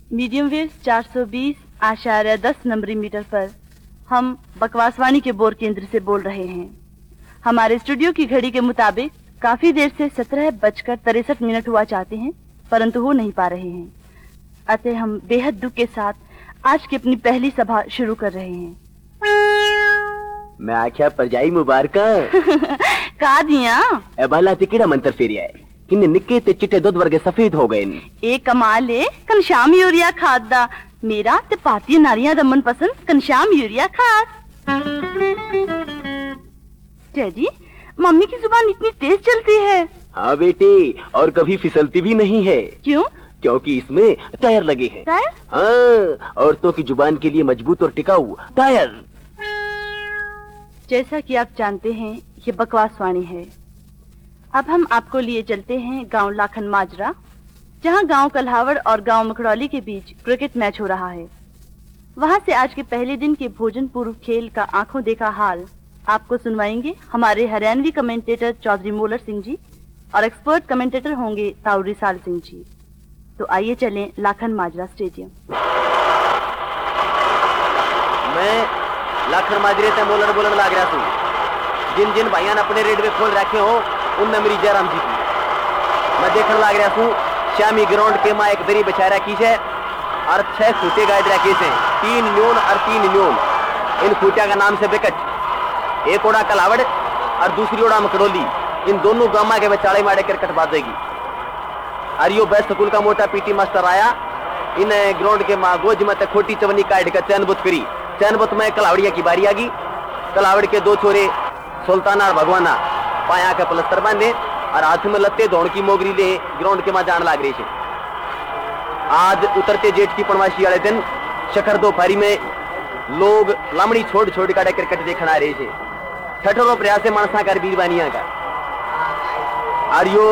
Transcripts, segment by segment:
Medium wave 420.10 नंबरी metre पर हम बकवासवाणी के बोर केंद्र से बोल रहे हैं। हमारे स्टूडियो की घड़ी के मुताबिक काफी देर से 17:63 हुआ चाहते हैं, परंतु हो नहीं पा रहे हैं। अतः हम बेहद दुख के साथ आज की अपनी पहली सभा शुरू कर रहे हैं। मैं आख्या परजाई मुबारक का दिया ए भला तिकड़ा मंत्र फेरिया है किन्ने निक्के ते चिट्टे दूध वर्गे सफेद हो गए ए कमाल है। कनश्याम यूरिया खाद दा मेरा ते पाती नारियां दा मन पसंद कनश्याम यूरिया खाद। डैडी, मम्मी की जुबान इतनी तेज चलती है। हाँ बेटी, और कभी फिसलती भी नहीं है। क्यों? क्योंकि इसमें टायर लगे हैं। टायर? हाँ, औरतों की जुबान के लिए मजबूत और टिकाऊ टायर। जैसा कि आप जानते हैं, ये बकवासवाणी है। अब हम आपको लिए चलते हैं गांव लाखन माजरा, जहां गांव कल्हावड़ और गांव मकड़ौली के बीच क्रिकेट मैच हो रहा है। वहां से आज के पहले दिन के भोजन पूर्व खेल का आंखों देखा हाल आपको सुनवाएंगे हमारे हरियाणवी कमेंटेटर चौधरी मोलर सिंह जी, और एक्सपर्ट कमेंटेटर होंगे ताऊ रिसाल सिंह जी। तो आइए चलें लाखन माजरा स्टेडियम। मैं लाखन माजरे से मोलर बोलन लाग रहा हूँ। जिन जिन भाइयों ने अपने रेडवे खोल रखे हो उनने मेरी जयराम जी की मैं देखने लाग रहा हूँ। श्यामी ग्राउंड के माँ एक दरी बिछा रखी है और 6 खूटे गाइड रखे हैं, 3 न्यून और 3 न्यून। इन खूटिया का नाम से विकेट, एक ओड़ा कलावड़ और दूसरी ओड़ा मकड़ोली। इन दोनों गामा के बेचाड़े मारे क्रिकेट बाजेगी। और यो बेस्ट स्कूल का मोटा पीटी मास्टर आया, इन ग्राउंड के माँ गोज मत खोटी चवनी काट कर चैनबुत करी। चैनबुत में कलावड़िया की बारी आ गई। कलावड़ के 2 छोरे सुल्ताना और भगवाना पाया के प्लस्तर बांधे और हाथ में लत्ते दौड़ की मोगरी ले ग्राउंड के माँ जान लाग रही है। आज उतरते जेठ की पूर्णमासी वाले दिन शखर दोपहरी में लोग लामड़ी छोड़ छोड़ काटे क्रिकेट देखना आ रहे थे। ठठोरो प्रयास से मानसा कर बीरबानिया का और यो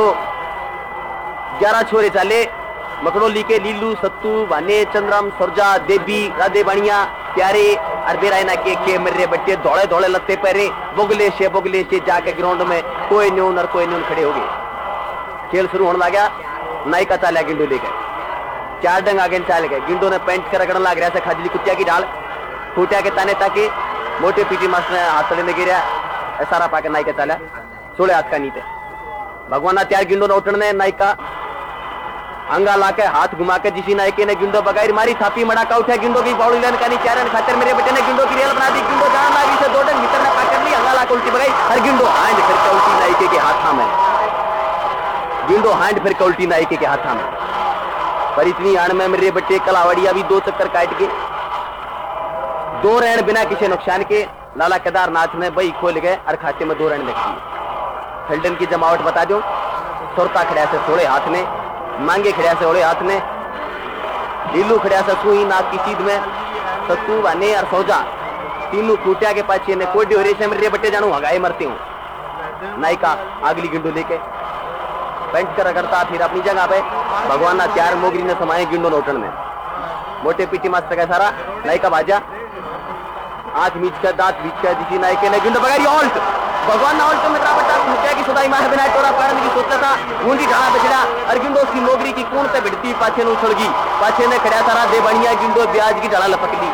11 छोरे चाले मकड़ोली के लीलू सत्तू वाने चंद्रम सरजा देवी राधे बाणिया प्यारे और बेरायना के मर्रे बच्चे दौड़े दौड़े लत्ते पैरे बोगले से जाके ग्राउंड में कोई न्यून और कोई न्यून खड़े हो गए। खेल शुरू होने लगा। नायका चाला गिंडो लेकर 4 डंग आगे चाल गए। गिंडो ने पेंट कर रगड़न लग रहा था खाजली कुत्तिया की डाल। खूटिया के ताने ताके मोटे पीटी मास्टर ने हाथ तले में गिरा सारा पाकर नायका चाला सोले हाथ का नीचे। भगवान त्यार गिंडो ने उठने नायका अंगा लाके हाथ घुमा के जिसी नायके ने गिंडो बगाई मारी थापी मड़ाका उठा गिंडो की बाउली लाइन का नी चारन खातर मेरे बेटे ने गिंडो की रेल बना दी। गिंडो जान लागी से 2 डंग भीतर ने पाकर ली। अंगा लाके उल्टी बगाई और गिंडो हैंड फिर के उल्टी नायके के हाथा में। गिंडो हैंड फिर के उल्टी नायके के हाथा में। पर इतनी आड़ में मेरे बेटे कलावड़िया भी 2 चक्कर काट के 2 रन बिना किसी नुकसान के लाला केदारनाथ ने बई खोल गए और खाते में 2 रन लग दिए। फील्डन की जमावट बता दो। सुरता खड़िया से थोड़े हाथ में, मांगे खड़िया से ओड़े हाथ में, लीलू खड़िया से सुई नाक की सीध में, सत्तू वाने और सौजा तीनों खूटिया के पाछे ने कोडी हो रही से मेरे बट्टे जानू हगाए मरते हूँ। नायका अगली गिंडो लेके पेंट कर करता फिर अपनी जगह पे भगवान त्यार मोगरी ने समाये गिंडो नोटन में। मोटे पीटी मास्टर का सारा नायका बाजा आंख मीच कर दांत बीच कर जिसी नायके ने गिंडो बगाई ऑल्ट। भगवान ना ऑल्ट में बटा मुखिया की सुदाई मार बिना टोरा पार की सोचता था मुंडी ढाला बचड़ा और गिंडो की मोगरी की कूण पे भिड़ती पाछे ने उछल गई। पाछे ने खड़ा सारा दे बढ़िया गिंडो ब्याज की ढाला लपक ली।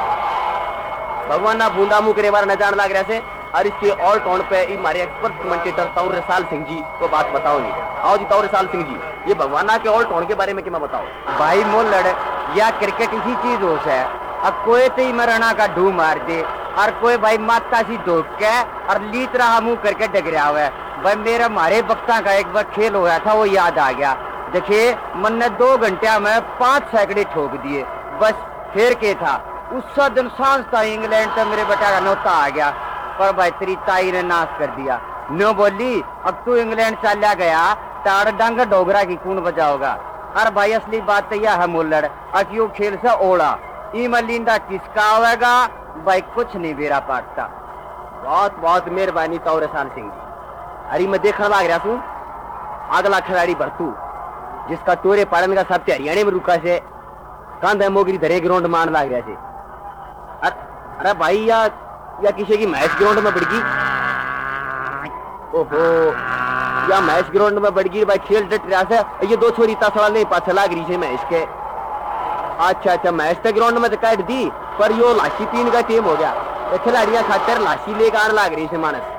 भगवान ना बूंदा मुंह करे बार न जान लाग रहा से। और इसके ऑल टोन पे हमारे एक्सपर्ट कमेंटेटर ताऊ रिसाल सिंह जी को बात बताओगी। आओ जी ताऊ रिसाल सिंह जी, ये भगवाना के ऑल टोन के बारे में क्या मैं बताऊं? भाई मोलड़ या क्रिकेट इसी चीज हो है। अब कोई तो ही मरना का ढू मार दे और कोई भाई माता सी धोख के और लीत रहा मुंह करके डग रहा हुआ है। भाई मेरा मारे बक्ता का एक बार खेल होया था, वो याद आ गया। देखिए मन ने 2 घंटे में 5 सैकड़े ठोक दिए, बस फिर के था। उस दिन सांस था इंग्लैंड तो मेरे बेटा का नौता आ गया, पर भाई तेरी ताई ने नाश कर दिया। नो बोली अब तू इंग्लैंड चला गया ताड़ डंग डोगरा की कौन बजाओगा। और भाई असली बात तो यह है मुल्लड़ अक्यों खेल से ओढ़ा ई मलिंदा किसका होगा भाई कुछ नहीं बेरा पाटता। बहुत बहुत मेहरबानी ताऊ रिसाल सिंह जी। अरे मैं देखने लग रहा हूँ अगला खिलाड़ी भरतू जिसका टोरे पालन का सब हरियाणा में रुका से कांधा मोगरी धरे ग्राउंड मान लग रहा से। अरे भाई या किसी की मैच ग्राउंड में बढ़ गई। ओहो या मैच ग्राउंड में बढ़ गई भाई। खेल डट रहा से ये 2 छोरी तसड़ा नहीं पाछे लाग रही है मैच के। अच्छा अच्छा, मैच तो ग्राउंड में तो काट दी, पर यो लाशी पीन का टीम हो गया। खिलाड़ियां खातर लाशी लेकर आने लग रही से मानस।